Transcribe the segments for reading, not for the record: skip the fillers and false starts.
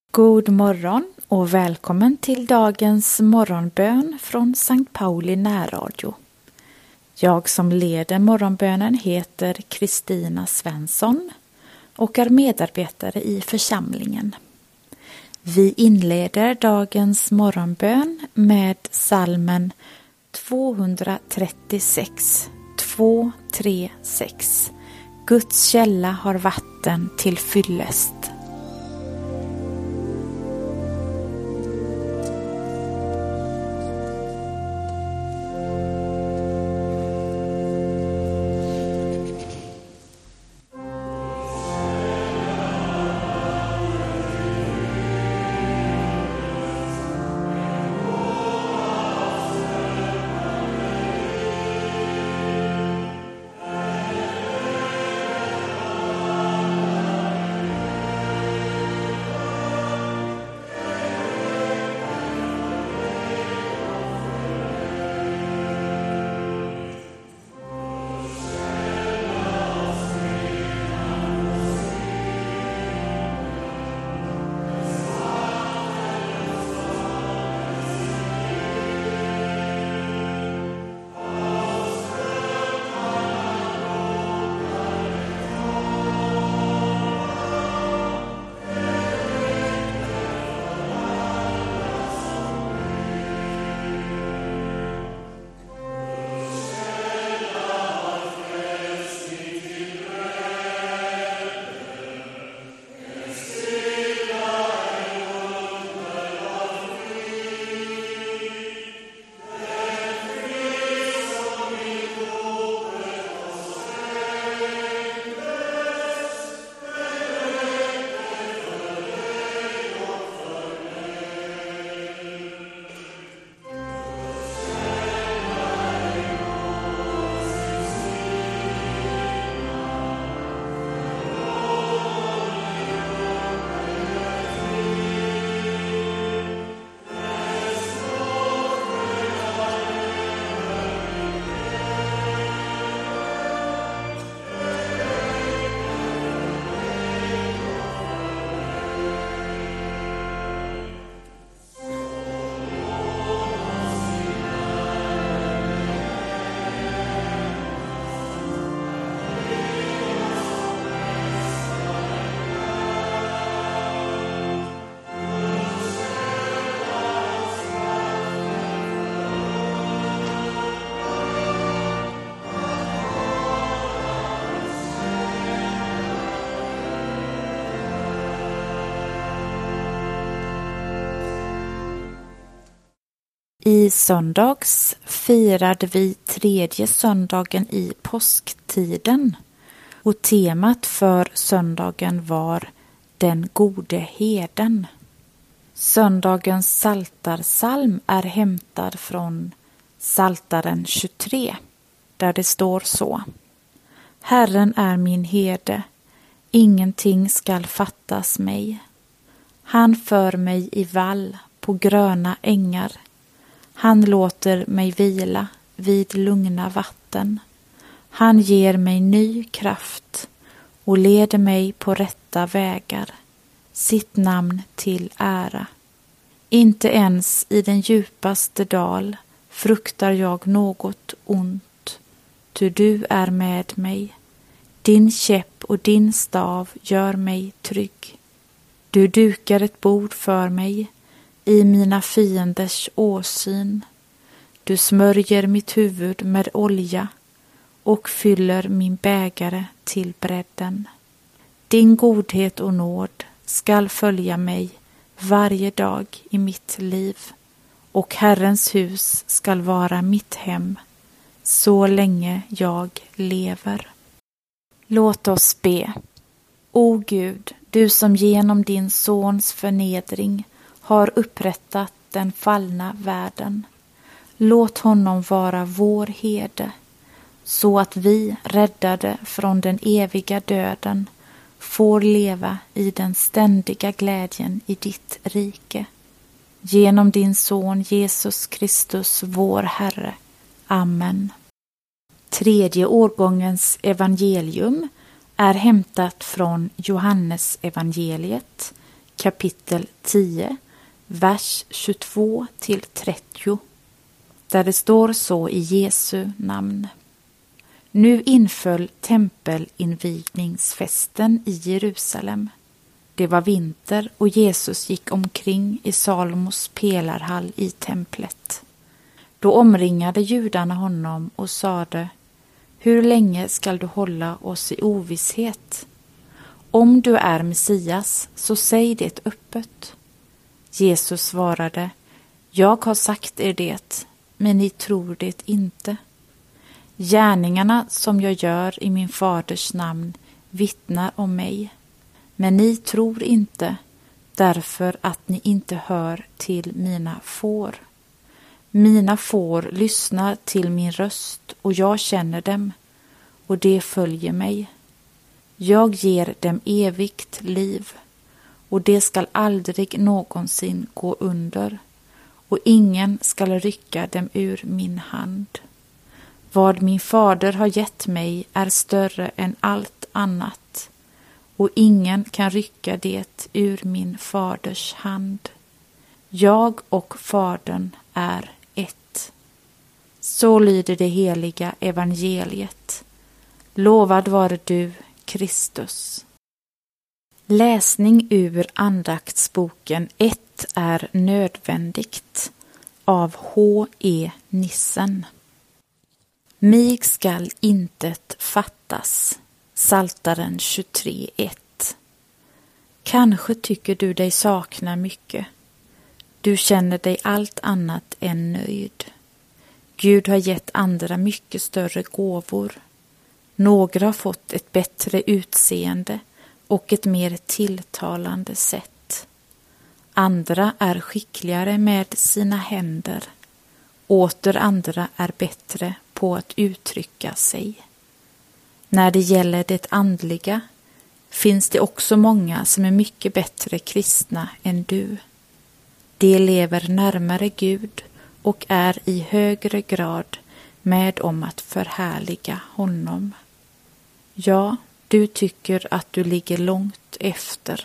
God morgon och välkommen till dagens morgonbön från Sankt Pauli närradio. Jag som leder morgonbönen heter Kristina Svensson och är medarbetare i församlingen. Vi inleder dagens morgonbön med psalmen 236, 236. Guds källa har vatten till fyllest. I söndags firade vi tredje söndagen i påsktiden och temat för söndagen var den gode herden. Söndagens psaltarpsalm är hämtad från Psaltaren 23 där det står så: Herren är min herde, ingenting skall fattas mig. Han för mig i vall på gröna ängar. Han låter mig vila vid lugna vatten. Han ger mig ny kraft och leder mig på rätta vägar, sitt namn till ära. Inte ens i den djupaste dal fruktar jag något ont, ty du är med mig. Din käpp och din stav gör mig trygg. Du dukar ett bord för mig i mina fienders åsyn. Du smörjer mitt huvud med olja och fyller min bägare till bredden. Din godhet och nåd skall följa mig varje dag i mitt liv, och Herrens hus skall vara mitt hem så länge jag lever. Låt oss be. O Gud, du som genom din sons förnedring har upprättat den fallna världen. Låt honom vara vår herde, så att vi, räddade från den eviga döden, får leva i den ständiga glädjen i ditt rike. Genom din son Jesus Kristus, vår Herre. Amen. Tredje årgångens evangelium är hämtat från Johannes evangeliet, kapitel 10, vers 22-30, där det står så i Jesu namn. Nu inföll tempelinvigningsfesten i Jerusalem. Det var vinter och Jesus gick omkring i Salomos pelarhall i templet. Då omringade judarna honom och sade: Hur länge skall du hålla oss i ovisshet? Om du är Messias, så säg det öppet. Jesus svarade: Jag har sagt er det, men ni tror det inte. Gärningarna som jag gör i min faders namn vittnar om mig, men ni tror inte, därför att ni inte hör till mina får. Mina får lyssnar till min röst och jag känner dem, och de följer mig. Jag ger dem evigt liv, och det skall aldrig någonsin gå under, och ingen skall rycka dem ur min hand. Vad min fader har gett mig är större än allt annat, och ingen kan rycka det ur min faders hand. Jag och fadern är ett. Så lyder det heliga evangeliet. Lovad vare du, Kristus. Läsning ur andaktsboken 1 är nödvändigt av H.E. Nissen. Mig skall intet fattas. Psaltaren 23:1. Kanske tycker du dig sakna mycket. Du känner dig allt annat än nöjd. Gud har gett andra mycket större gåvor. Några har fått ett bättre utseende och ett mer tilltalande sätt. Andra är skickligare med sina händer. Åter andra är bättre på att uttrycka sig. När det gäller det andliga finns det också många som är mycket bättre kristna än du. De lever närmare Gud och är i högre grad med om att förhärliga honom. Ja, du tycker att du ligger långt efter.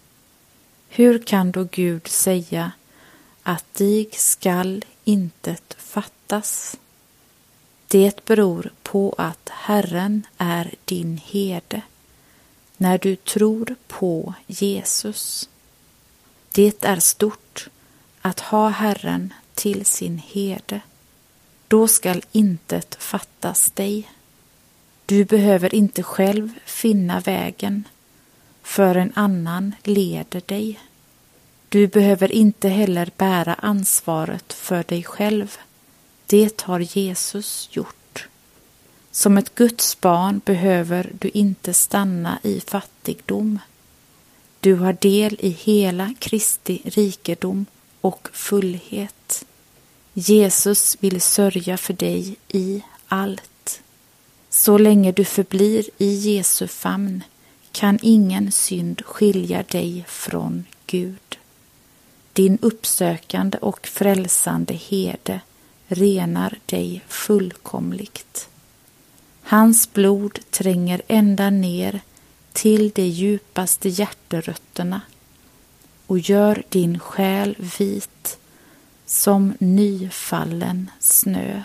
Hur kan då Gud säga att dig skall intet fattas? Det beror på att Herren är din herde, när du tror på Jesus. Det är stort att ha Herren till sin herde. Då skall intet fattas dig. Du behöver inte själv finna vägen, för en annan leder dig. Du behöver inte heller bära ansvaret för dig själv. Det har Jesus gjort. Som ett Guds barn behöver du inte stanna i fattigdom. Du har del i hela Kristi rikedom och fullhet. Jesus vill sörja för dig i allt. Så länge du förblir i Jesu famn kan ingen synd skilja dig från Gud. Din uppsökande och frälsande herde renar dig fullkomligt. Hans blod tränger ända ner till de djupaste hjärterötterna och gör din själ vit som nyfallen snö.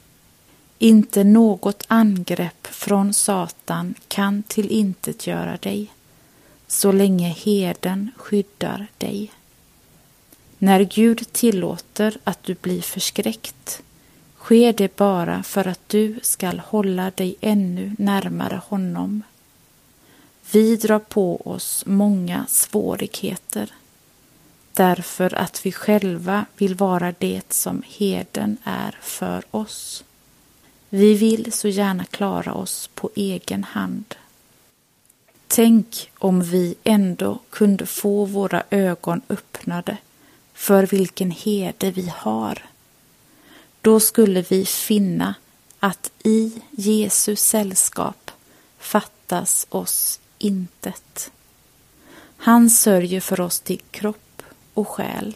Inte något angrepp från Satan kan tillintetgöra dig, så länge herden skyddar dig. När Gud tillåter att du blir förskräckt, sker det bara för att du skall hålla dig ännu närmare honom. Vi drar på oss många svårigheter, därför att vi själva vill vara det som herden är för oss. Vi vill så gärna klara oss på egen hand. Tänk om vi ändå kunde få våra ögon öppnade för vilken herde vi har. Då skulle vi finna att i Jesu sällskap fattas oss intet. Han sörjer för oss till kropp och själ.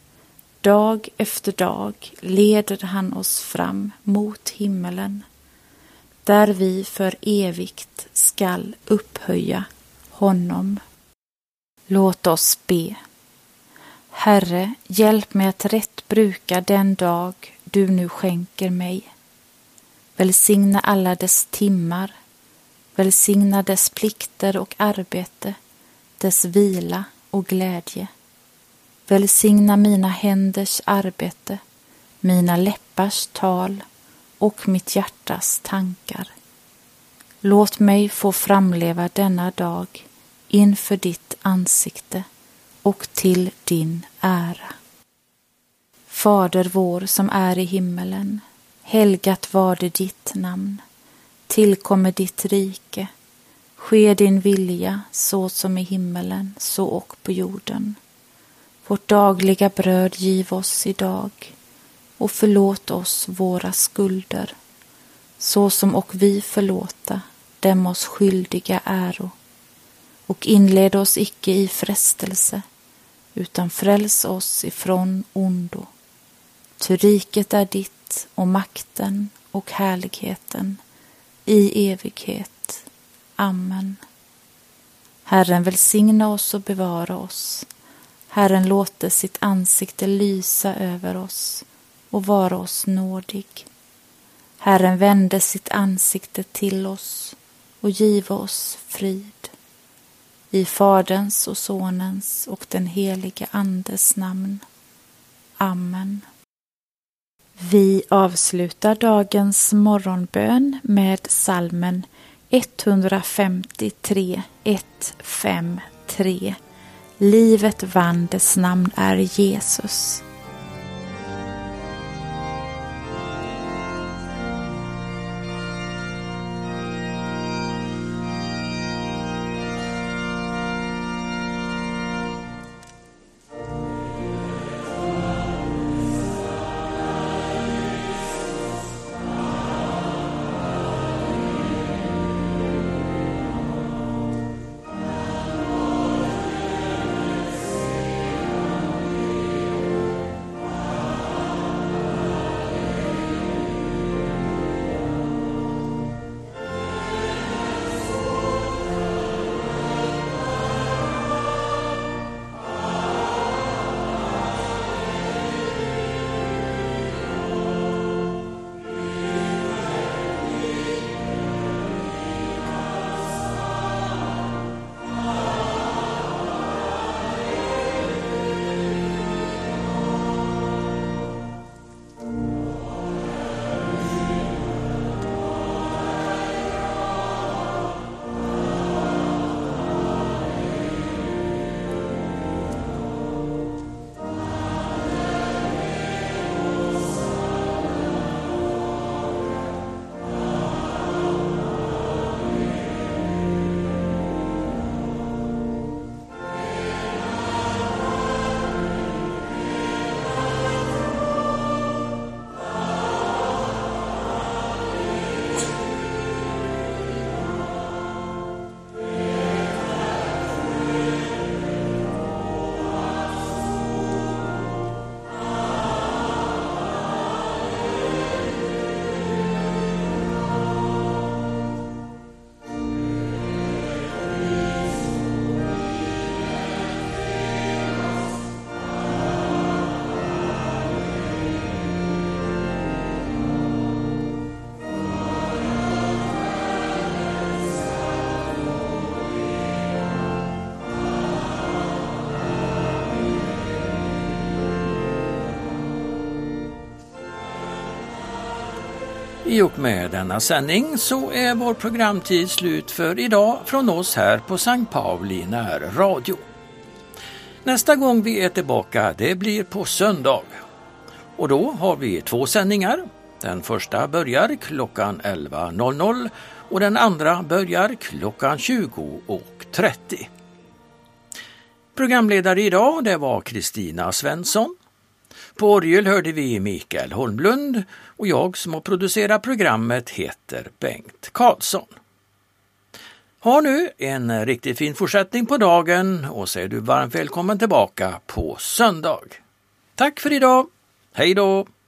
Dag efter dag leder han oss fram mot himmelen, där vi för evigt skall upphöja honom. Låt oss be. Herre, hjälp mig att rätt bruka den dag du nu skänker mig. Välsigna alla dess timmar, välsigna dess plikter och arbete, dess vila och glädje. Välsigna mina händers arbete, mina läppars tal och mitt hjärtas tankar. Låt mig få framleva denna dag inför ditt ansikte och till din ära. Fader vår som är i himmelen, helgat var det ditt namn. Tillkommer ditt rike, ske din vilja så som i himmelen, så och på jorden. Vårt dagliga bröd giv oss idag och förlåt oss våra skulder, så som och vi förlåta dem oss skyldiga äro. Och inled oss icke i frestelse, utan fräls oss ifrån ondo. Ty riket är ditt och makten och härligheten i evighet. Amen. Herren välsigna oss och bevara oss. Herren låter sitt ansikte lysa över oss och vara oss nådig. Herren vände sitt ansikte till oss och giva oss frid. I Faderns och Sonens och den helige Andes namn. Amen. Vi avslutar dagens morgonbön med psalmen 153, 153. Livet vann, dess namn är Jesus. I och med denna sändning så är vår programtid slut för idag från oss här på Sankt Pauli närradio. Nästa gång vi är tillbaka det blir på söndag. Och då har vi 2 sändningar. Den första börjar klockan 11.00 och den andra börjar klockan 20.30. Programledare idag det var Kristina Svensson. På orgel hörde vi Mikael Holmlund och jag som har producerat programmet heter Bengt Karlsson. Ha nu en riktigt fin fortsättning på dagen och så är du varmt välkommen tillbaka på söndag. Tack för idag. Hej då!